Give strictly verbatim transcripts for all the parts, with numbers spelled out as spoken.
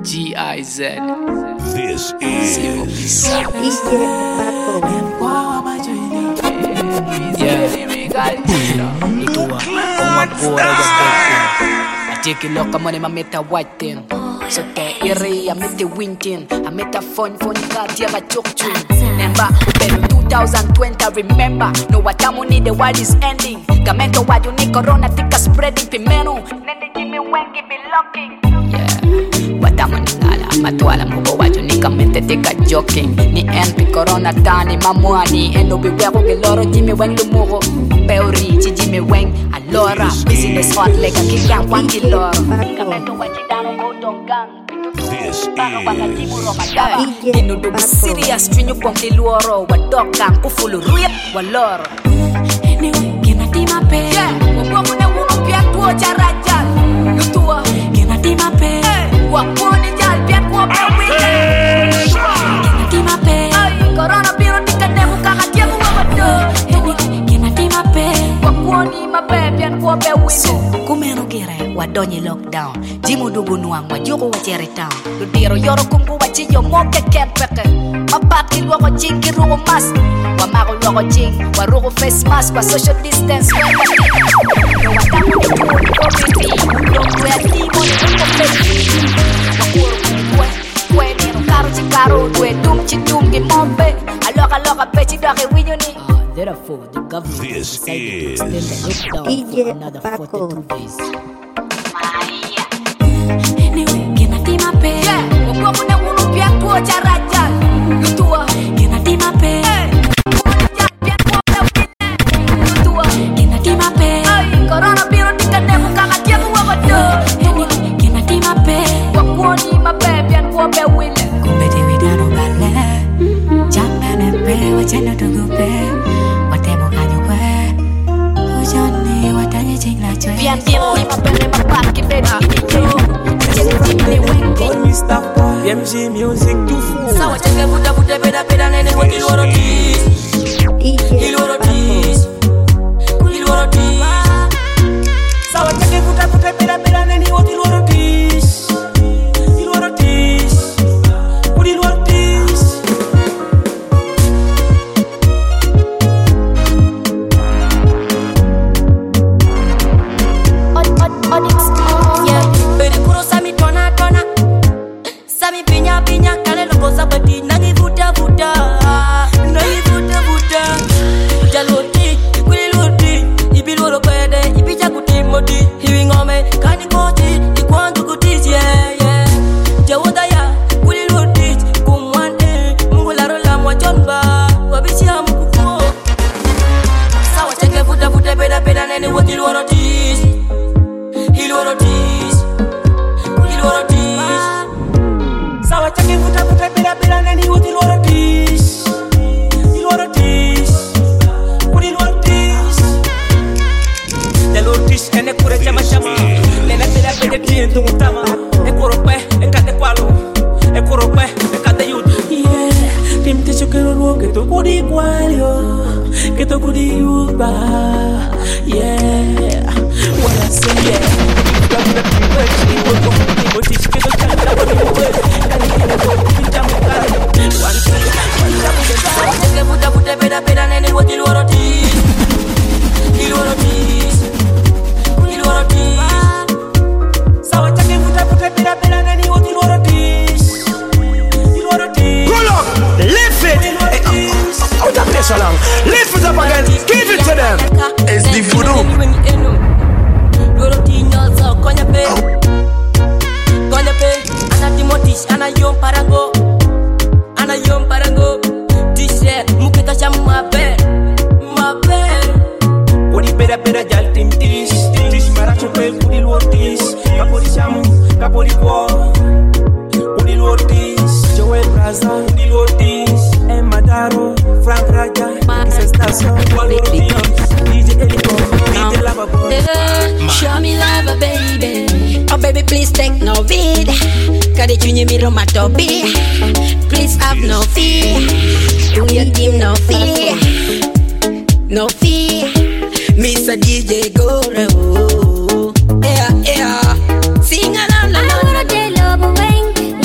G I Z. This is I take a look, I'm on my meta white thing. So the area, I met the winting. I met a fun, fun cat, yeah, but joke to remember, two thousand twenty, remember. No, what I'm on the world is ending. Gamento, what you need, corona, thick spreading, pimeno. Nene, Jimmy Wang, give me locking. Yeah, what I'm on the Matuala, Mugo, what you need, comment, take a joking. Ni M P corona, Tani, Mamuani, and no be well, Loro, Jimmy Wang, the Mugo. Peori, Jimmy Wang, Alora, business hot like a king, and one killer. Gamento, what you done, go to gang. This is Ino do serious Trinyo pong tiluoro Wadok kang pufulu ruyat Walor Anyway, kina di mape Yeah, wapwa mo na unong piat tuwa charajal Lutua Kina di mape Wapwa ni jal piat kuwa pewite Kina di mape Corona biro di kanemu kakatia kuwa wado Anyway, kina di mape Wapwa ni mape piat kuwa pewite Kumeno gire wadonye lockdown Jimu dugu nuang wajuko wa cherry town Ludiro yoro kumbu wa chiyo moke kempeke Mapati luoko ching kirugo mask Wamago luoko ching warugo face mask Wa social distance wenda No watamu ni tuo ni komiti Longwe a timo ni ungo peti Wakuro kwe Kwe nero karo chikaro Dwe dum chidum gi mombe Aloka loka pechi dake winyo ni Therefore the government This decided to extend the lockdown for another forty-two days Anyway, kina di mape Yeah, wapwa muna unu pia tuo charajal Lutua, kina di mape Lutua, kina di mape Corona biro di kanemu kakatia kuwa wado Anyway, kina di mape Wapwa ni mape pian kuwa pe wile Kumbe di widano gale Jamene pe wachendo tugupe Watemo kanyukwe Ujoni watanye chingla chwe Pian tiro ni mape le mapaki bedi M G music too full. Sawa chenge buta buta beda beda nene woti loro tis. Iloro tis. Iloro tis. Sawa chenge buta buta beda beda nene woti loro tis. Iloro tis. Udi loro tis. Od od odix. Yeah. Beri kuro sami tona tona. Sami pinya pinya kale logo sabati nangi vuta vuta nangi vuta vuta jaloti kuli loti ibi loro pede ibi jaguti modi hiwi ngome kani koti ikwantu kuti yeah yeah jawada ya kuli loti kumwande mungularo la mwachomba wabichi amukuko sawa cheke vuta vuta beda beda nene woti loro tis hiloro tis hiloro tis Sawa chake vuta vuta beda beda nene woti loro tis. Iloro tis. Udi loro tis. De loro tis ene kure chama chama. Nene beda beda tien tungu tama. E kuro pe, e kate kwalo. E kuro pe, e kate yutu. Yeah, tim te chukero luo que to kudi kwalio. Que to kudi yuba. Yeah, what I say yeah. Buta buta beda beda nene woti loro tis. Iloro tis. Iloro tis. Sawa chake buta buta beda beda nene woti loro tis. Iloro tis. Roll up, lift it. Out of place along. Lift it up again. Give it to them. It's the voodoo. Loro tis so konya pe. Konya pe. Ana timotis ana yom parango. Ana yom parango. Muketa chama pe, ma pe. Odi pera pera jal tim tis, tis maracho pe odi luotis. Kapori chamu, kapori kwa. Odi luotis, Joel Braza, odi luotis. Emma Daro, Frank Raja, Kisses Station, Odi D J Eliko, D J Lava Boy. Show me love, baby. Oh, baby, please take no vid. Kade chunye mi romato be. Please have no fear. Do your team no fear. No fear. Mister D J Goro. Yeah, yeah. Sing along, la la la.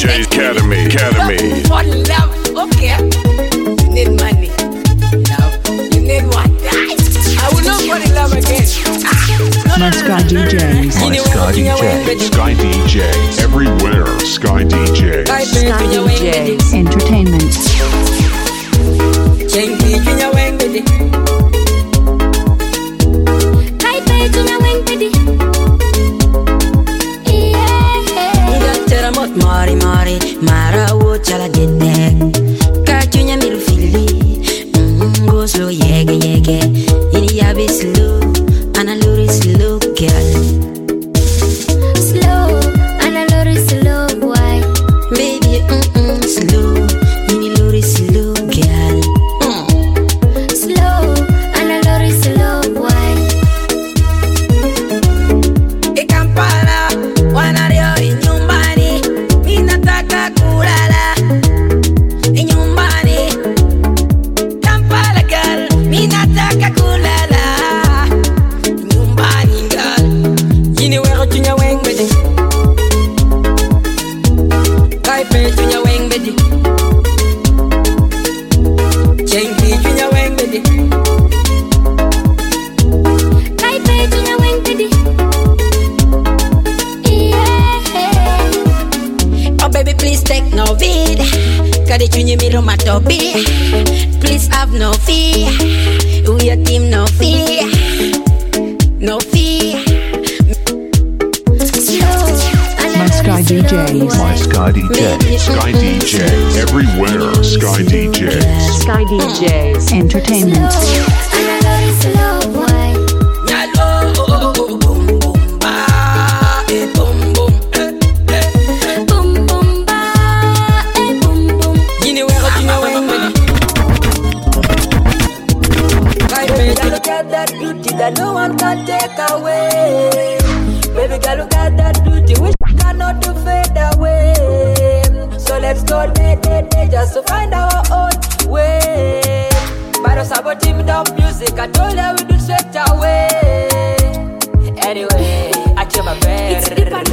J Academy. Academy. One love, okay. You need money. Love. You need what? I will not fall in love again. My Sky D Js. My Sky D J. Sky D J. Everywhere. Sky D J. Sky D Js. Entertainment. Mari mari mara wo chala gede kachunya miru fili go slow yege yege ini ya be slow analori slow girl slow analori slow boy baby mm mm slow ini lori slow girl mm. Slow analori slow boy e Kampala wanario inyumbani nataka kulala nyumbani Kampala girl, mimi nataka kulala nyumbani girl. Yini wewe tunya wengbeji Kaipe tunya wengbeji Chengi tunya wengbeji Kaipe tunya wengbeji Baby, please take no vid. Kade chunye miro matobi. Please have no fear. We a team, no fear. No fear. My Sky D Js. My Sky D J. Sky D J. Everywhere. Sky D J. Sky D Js. Entertainment. That no one can take away. Baby girl, look at that beauty, which cannot to fade away. So let's go day, day, day, just to find our own way. But us about team down music, I told her we do straight away. Anyway, I check my bed.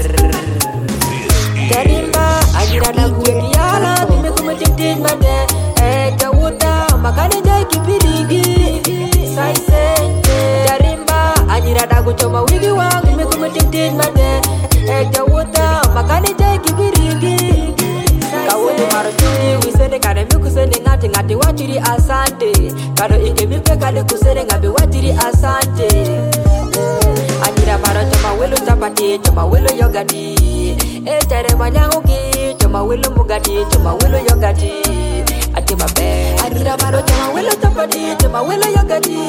Tarimba, I get a good yala, to make me take my day. Eh, Jawuta, Makane Jaki Pidigi, Sai say. Nirada kuchoma wigi wangu mekume tintin made Eja wuta makani jai kibirigi Kawudu maro chuni wisene kane miku sene ngati ngati wachiri asante Kado ike mipe kade kusene ngabe wachiri asante Anira maro choma welu chapati choma welu yogati Eja re manyangu ki choma welu mugati choma welu yogati Ati mabe Anira maro choma welu chapati choma welu yogati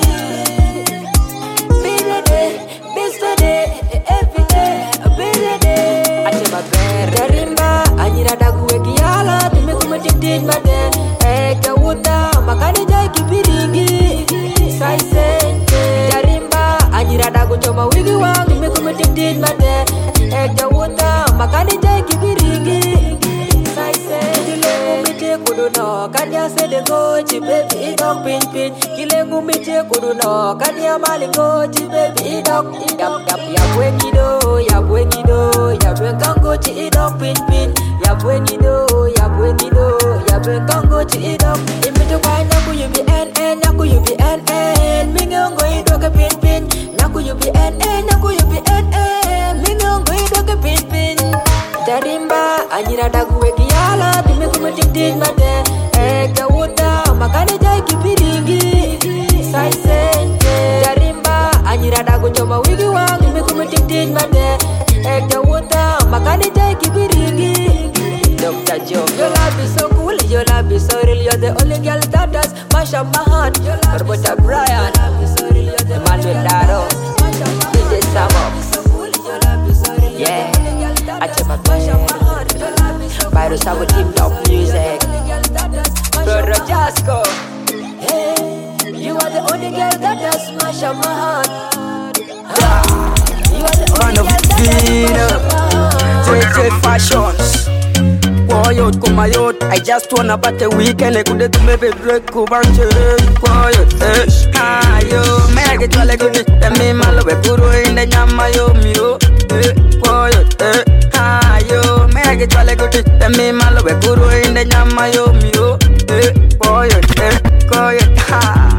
Mister Day, every day, every day. I take my bed. Tarimba, Anira dagu ekiala, to make me tintin made. Eka wuta, makani jai kibirigi. Sai say, Tarimba, Anira dagu choma wigi wang, to make me tintin made. Eka wuta, makani jai kibirigi. Sai say, Kilengu mite kuduno, kanya se de gochi, baby idok pin pin. Kilengu mite kuduno, kanya malingo, baby idok. Yap yap yap wengido, yap wengido, yap wengango chi idok pin pin. Yap wengido, yap wengido, yap wengango chi idok. Imito kwa nyaku you be N N, nyaku you be N N. Mingongo idok pin pin. Nyaku you be N N, nyaku you be N N. Mingongo idok pin pin. Tarimba, Anira dagu ekiala, time kume tintin made. Eka wuta, makane jai kibirigi. Sai say, Tarimba, Anira dagu choma wigi wangu mekume tintin made. Eka wuta, makane jai kibirigi. Doctor Joe, your love is so cool, your love is so real. You're the only girl that does mash up my heart. Roberta Brian, Emmanuel Daro, D J Samo. Yeah, I check my bed. Virus, I would team top music. Brother Jasco. Hey, you are the only girl that does smash up my heart. You are the only girl that does smash up my heart. Fashions. Quiet, come out. I just wanna bat a weekend. I could do maybe break Kubanche. Quiet, eh. Ayo, may I get to like it? The me malo be puro in the Yamayo Miro. Quiet, eh. Ayo, may I ke chwale guti temi malo we kuru inde nyama yo mio eh koyo eh koyo ha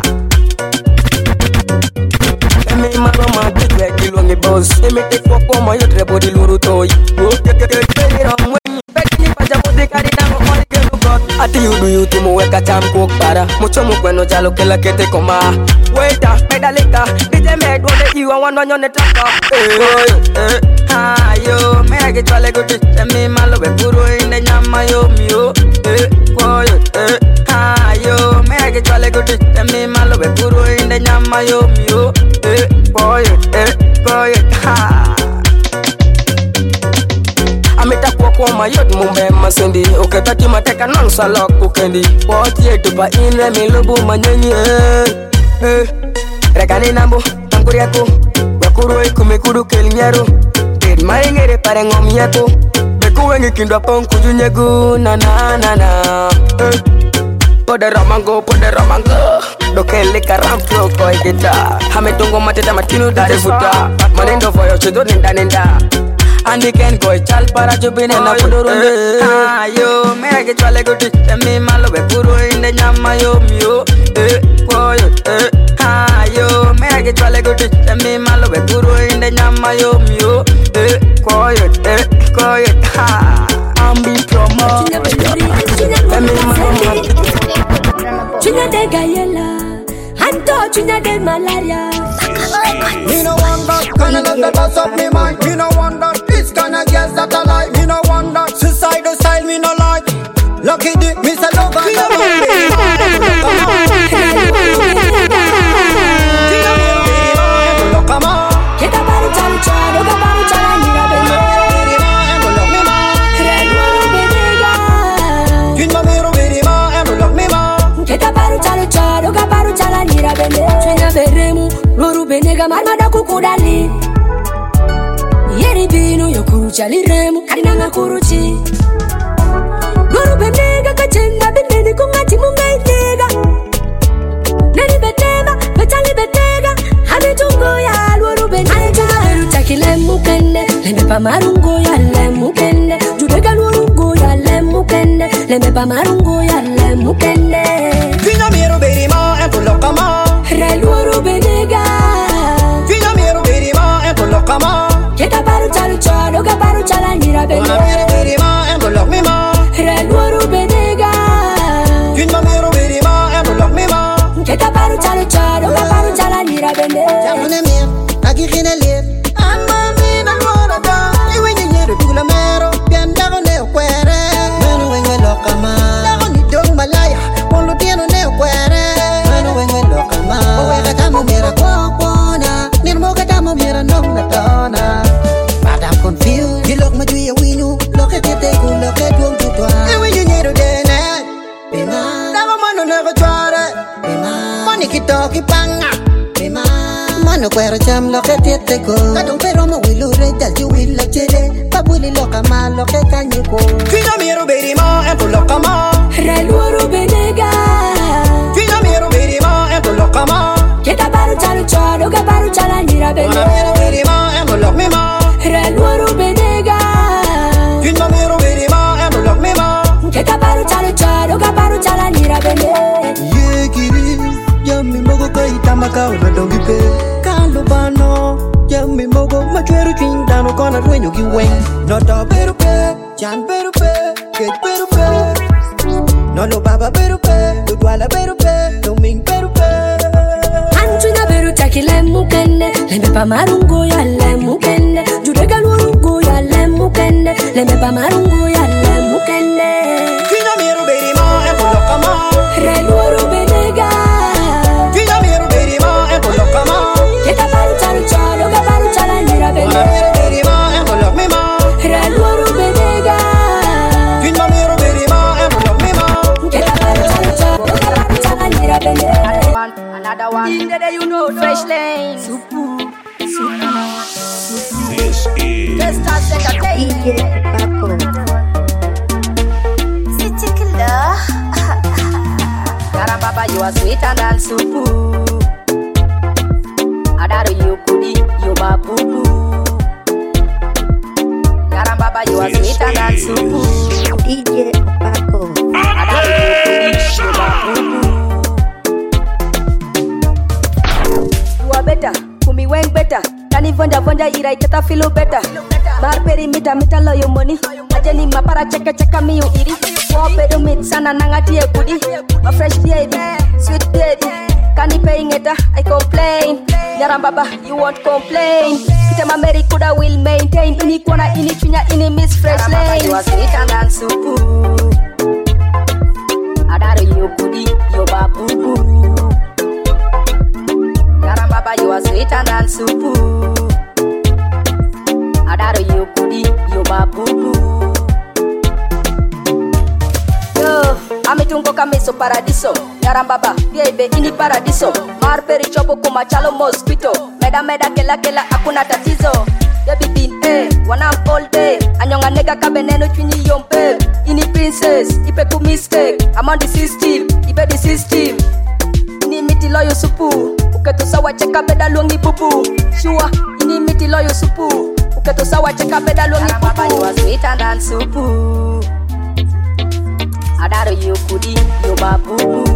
temi malo ma bitwe kilongi boss emi te kwa kwa mo yotre body luru toy wo ke ke ke be ro mwenye pekini paja body kari na mo mali ke lugot ati yudu yutu mo weka cham kok para mucho mo kweno jalo kela kete koma waiter pedalika D J med wole iwa wano nyone taka eh eh ha yo me ke chwale guti temi malo we kuru inde nyama yo mio eh koyo eh ha yo me ke chwale guti temi malo we kuru inde nyama yo mio eh koyo eh koyo ha amita kwa kwa mayot mumbe masendi oketati mateka non salok kukendi poti etupa inre milubu manyenye eh regani nambo tanguriako wakuru ikumikuru kelnyero did maingere pare ngomyako beku wengi kindwa pon kujunyegu na na na na eh podera mango podera mango dokele karamflo koi gita hametongo mateta matinu dare futa manendo foyo chido ninda ninda Andi ken koi chal para jubine na pudurunde ha yo me ke chwale guti temi malo we kuru inde nyama yo mio eh koyo eh ha yo me ke chwale guti temi malo we kuru inde nyama yo mio eh koyo eh koyo ha ambi promo temi malo Chunya de gayela Anto chunya de malaria Me no wonder, kinda let the boss of me mind. Me no wonder, this kinda girls that I like. Me no wonder, suicidal style me no like. Lucky dick, me say love and love. Come on, get a baru chalu chalu, get a baru chala nira bende. Get a baru chalu chalu, get a baru chala nira bende. Chunya beremu, luru benega marmada kukudali. Yeri binu yo kurucha liremu, karina nga kuruchi. Luru benega kachenga bendeni kungati munga itega. Neri betema, betali betega, hame tungo ya luru benega. Ane chuga beru chakile mukende, lembe pa marungo ya le mukende. Judega lurungo ya le mukende, lembe pa marungo ya le mukende. Fina miro beri ma e poloka ma. Re luru benega. Fina miro beri ma e poloka ma. Keta baru chalu chalu, ga baru chala nira bende. Fina miro beri ma e poloka ma. Re luru benega. Fina miro beri ma e poloka ma. Keta baru chalu chalu, ga baru chala nira bende. Jamune mir, aki khine liet. Amma mi na lora da. Iwe nyenyero dula mero, pianda ko ne kwere. Meno wenwe loka ma. Dago ni dong malaya, polo tieno ne kwere. Meno wenwe loka ma. Owe kata mo mira kwa kwana, nirmo kata mo mira nong na tona. But I'm confused. You look my juya winu, look at it, take a look at one to twa. Iwe nyenyero dene. Bima, dago mano never try. Bima, money kitoki panga. Bima. Mano kwero cham lo ke tiete ko Kadong pero mo wilu re dal ju wil lo chere Pabuli lo kama lo ke kanyi ko Fina miro beri ma e polo kama Re luru benega. Fina miro beri ma e polo kama Keta baru chalu chalu, ga baru chala nira bende. Fina miro beri ma e polo mi ma Re luru benega. Fina miro beri ma e polo mi ma Keta baru chalu chalu, ga baru chala nira bende. Ye kiri Yami mogo kai tamaka una dongi pe Kalubano Yami mogo machweru chindano kona dueño ki wen No to peru pe Chan peru pe Kej peru pe No lo baba peru pe Lo duala peru pe No ming peru pe Anchunya beru chakile mukende, lembe pa marungo ya le mukende. Judega lurungo ya le mukende, lembe pa marungo ya le mukende. Fina miro beri ma e polo kama Re luru benega. Fina miro beri ma e polo kama Keta baru chalu chalu, ga baru chala nira bende. Fina miro beri ma e polo mi ma Re luru benega. Fina miro beri ma e polo mi ma Keta baru chalu chalu, ga baru chala nira bende. another one in there you know fresh lane supu supu This is Let's start entertaining City killer Gara baba you are sweeter than supu Adaru you kudi you ma pupu Gara baba you are sweeter than supu Kani vonja vonja ira ikata feel better. Bar peri mita mita lo yo money. Ajeni mapara cheka cheka mi you iri. Wo pedo mit sana nangati e goodie. A fresh baby, sweet baby. Kani paying it, I complain. Nyarambaba, you won't complain. Kita mameri kuda will maintain. Ini kona ini chunya ini miss fresh lane. You are sweeter than supu. Adaro you goodie, you babu. Nyarambaba, you are sweeter than supu. Adaro you goodie, you babu. Yo, amitungo kamiso paradiso. Nyarambaba, baby, ini paradiso. Marperi chopo kuma chalo mosquito. Meda meda kela kela akuna tatizo. Baby bin eh, wanam all day. Anyonga nega kabeneno chwini yompe. Ini princess, ipe ku mistake. I'm on the system, ipe the system. Ini miti loyo supu. Uketo sawa cheka beda luongi pupu. Shua, ini miti loyo supu. Uketo sawa cheka beda luongi pupu. You are sweeter than supu. Adaro you kudi, you babu.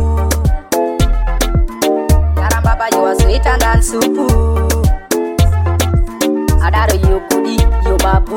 Baba, you are sweeter than supu. Adaro you kudi, you babu.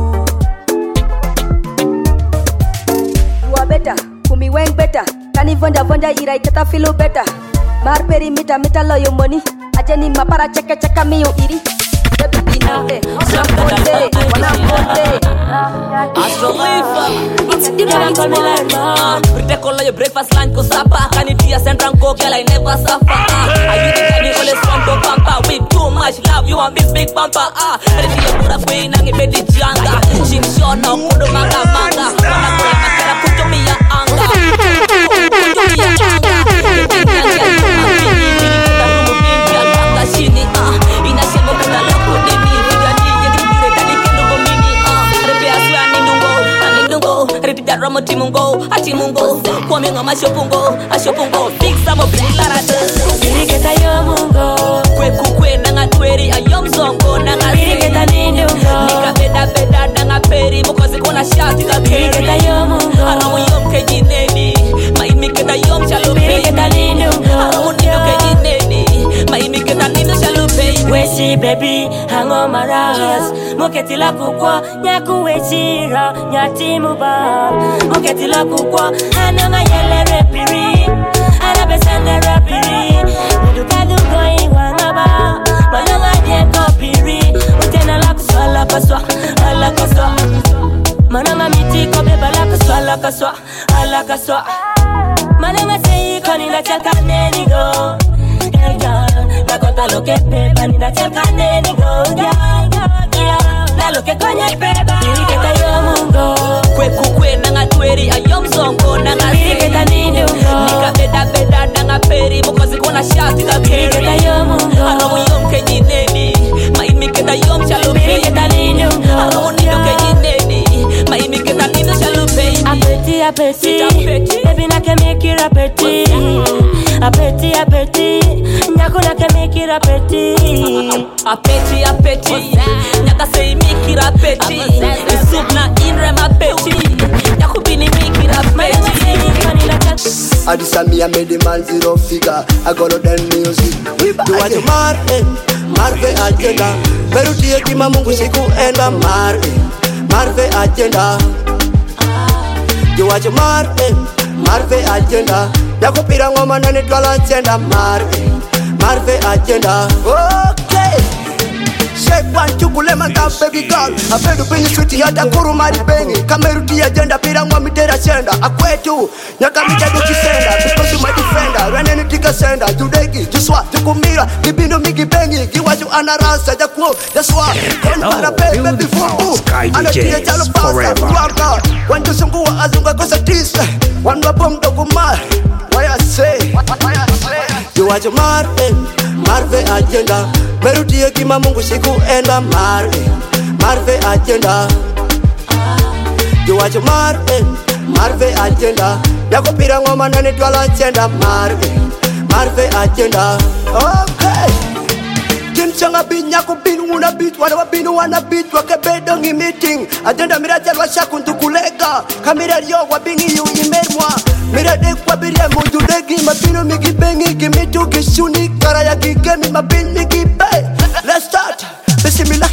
You are better, kumi weng better. Kani vonja vonja ira ikata feel better. Mar peri mita mita lo yo money. Ajeni mapara cheka cheka mi you iri. Baby bina eh, wana ponte, wana ponte. Astro Lifa, it's the man call me like mom. Pretty call your breakfast lunch ko sapa. Kani tia sentran ko girl I never suffer. I you the kani call strong to pampa. With too much love you want this big bumper. Ah, ready to put a queen and give the janga. Shin short now kudo manga manga. Wana kula makara kuto mi ya anga. Kuto mi ya anga. Shini ah, inasema kuna lako demi. Vidani yegire tani kendo bomini ah. Repe aswa nindungo, anindungo. Ready that ramo timungo, atimungo. Kwame ngoma shopungo, ashopungo. Big samo bilara de. Irigeta yomungo. Kwe kukwe nanga tweri ayom zongo nanga sing. Irigeta nindungo. Nika beda beda nanga peri mukozi kona shati da peri. Irigeta yomungo. Aramu yom keji neni. Maimiketa yom chalo peri. Irigeta nindungo. Aramu nino keji neni. Maimiketa nino chalo peri. Weshi baby, hango maras. Moketi la kukwa, nyaku weshira, nyati muba. Moketi la kukwa, ananga yele repiri. Anabesende repiri. Mudukadu goi wangaba. Mananga jeko piri. Utena la kuswa la kaswa, ala kaswa. Mananga mitiko beba la kaswa la kaswa, ala kaswa. Mananga seyi koni na chalka nenigo. Yeah, yeah. Na konta lo que pepa ni na chelka nenigo. Yeah, yeah, yeah. Na lo que konya pepa. Irigeta yomungo. Kwe kukwe nanga tweri ayom zongo nanga sing. Irigeta nindungo. Nika beda beda nanga peri mukozi kona shati da peri. Irigeta yomungo. Aramu yom keji neni. Maimiketa yom chalo peri. Irigeta nindungo. Aramu nino keji neni. Maimiketa nino chalo peri. Apeti apeti. Baby na ke make it apeti. Apeti apeti. Nyako na ke make it apeti. Apeti apeti. Nyaka say make it apeti. Soup na inre ma peti. Nyako bini make it apeti. Adisa me I made the man zero figure. I got all that music. Do what you marve, marve agenda. Meruti ekima Mungu siku enda marve, marve agenda. Do what you marve, marve agenda. Yako pira ngoma nani twala agenda marve, marve agenda. Okay. Shake one chukule manga baby girl. Apedu pinyi sweetie hata kuru mari bengi. Kameruti agenda pira ngoma mitera senda. Akwetu nyaka mitedu kisenda. Because you my defender. Rene tika senda. Judegi juswa jukumira. Kibino migi bengi. Kiwaju anarasa jakuo. Jaswa Kona para baby before. Anatia jalo pasta Tuaka Wanju sungu wa azunga kosa tisa. Wanwa bomdo kumar. Why I say Why I say You watch marve Marve agenda. Meruti ekima Mungu siku enda marve, marve agenda. You watch marve, marve agenda. Yako pira ngoma nani twala agenda marve, marve agenda. Okay. Jinchanga binya kubinu una bit wana wabinu wana bit wakebedo ngi meeting. Agenda miraja lwa shaku ntukulega. Kamira yo wabingi yu imerwa. Mira dek wabiria mundu degi mabinu migi bengi gimitu kishuni kara ya gigemi mabini gibe. Let's start.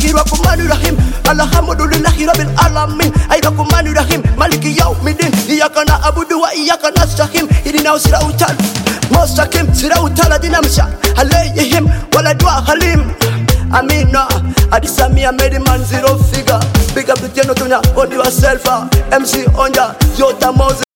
Rahmanir Rahim Alhamdulillahi Rabbil Alamin Rahmanir Rahim Maliki Yawmiddin Iyyaka na'budu wa iyyaka nasta'in Ihdina siratal mustaqim siratal ladina an'amta alayhim waladhdallin Amina Adisamia made a man zero figure. Big up the Genotonia on yourself. M C Onja Jota Mose